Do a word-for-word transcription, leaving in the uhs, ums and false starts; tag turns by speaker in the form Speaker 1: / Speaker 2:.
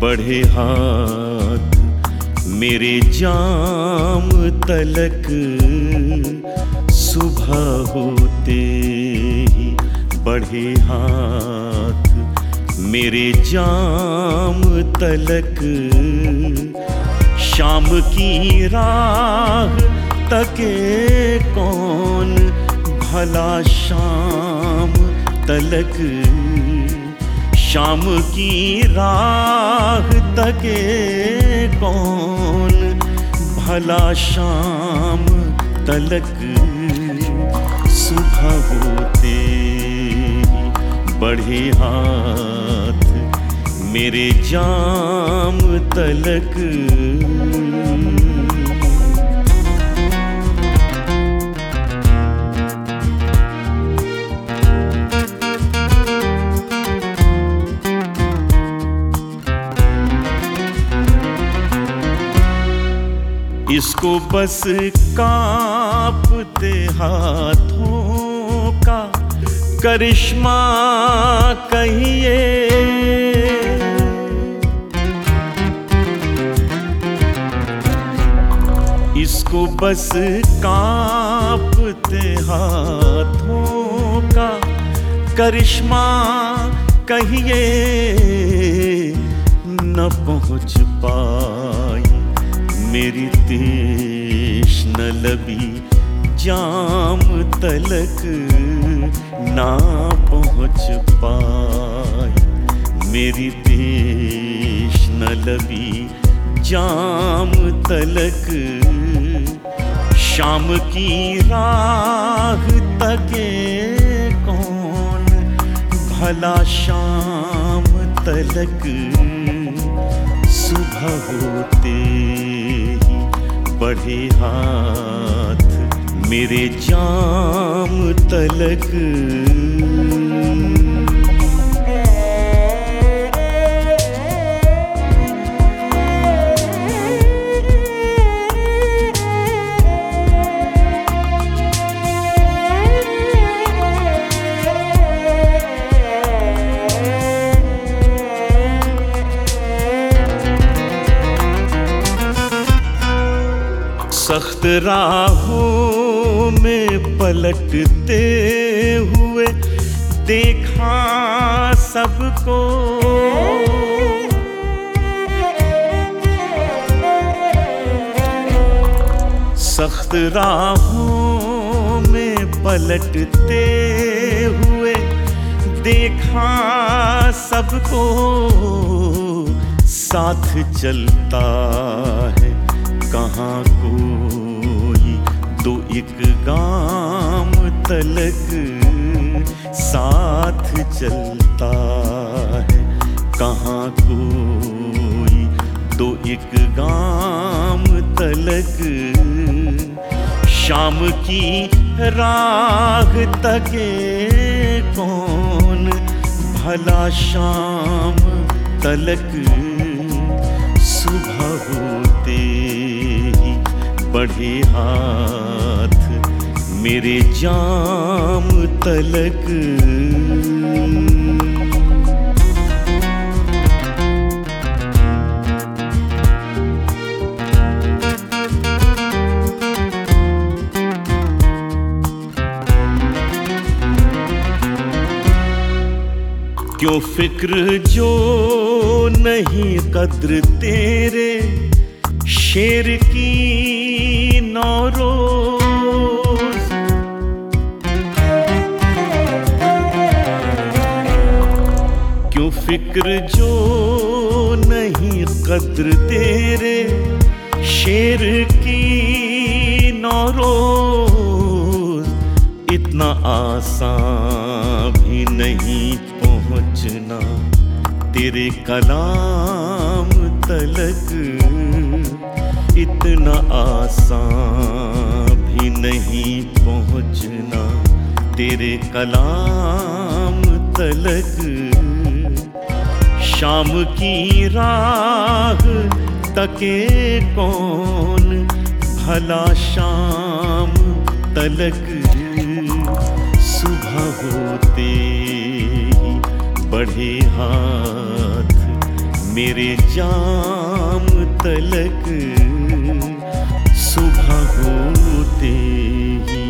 Speaker 1: बढ़े हाथ मेरे जाम तलक, सुबह होते ही बढ़े हाथ मेरे जाम तलक, शाम की राह तके कौन भला शाम तलक, शाम की राह तके कौन भला शाम तलक, सुबह होते बढ़े हाथ मेरे जाम तलक। इसको बस कांपते हाथों का करिश्मा कहिए, इसको बस कांपते हाथों का करिश्मा कहिए, न पहुँच पाई मेरी तीक्ष्ण लबी जाम तलक, ना पहुँच पाई मेरी तीक्ष्ण लबी जाम तलक, शाम की राह तके कौन भला शाम तलक, सुबह होते ही बढ़े हाथ मेरे जाम तलक। सख्त राहों में पलटते हुए देखा सबको, सख्त राहों में पलटते हुए देखा सबको, साथ चलता है कहाँ कोई दो एक गाम तलक, साथ चलता है कहाँ कोई दो एक गाम तलक, शाम की राह तके कौन भला शाम तलक, सुबह होते ही बढ़े हाथ मेरे जाम तलक। क्यों फिक्र जो नहीं कद्र तेरे शेर की नौ रोज, क्यों फिक्र जो नहीं कद्र तेरे शेर की नौ रोज, इतना आसान भी नहीं पहुँचना तेरे कलाम तलक, इतना आसान भी नहीं पहुँचना तेरे कलाम तलक, शाम की राह तके कौन भला शाम तलक, सुबह होते ही बढ़े हाथ मेरे जाम तलक सुबह होते ही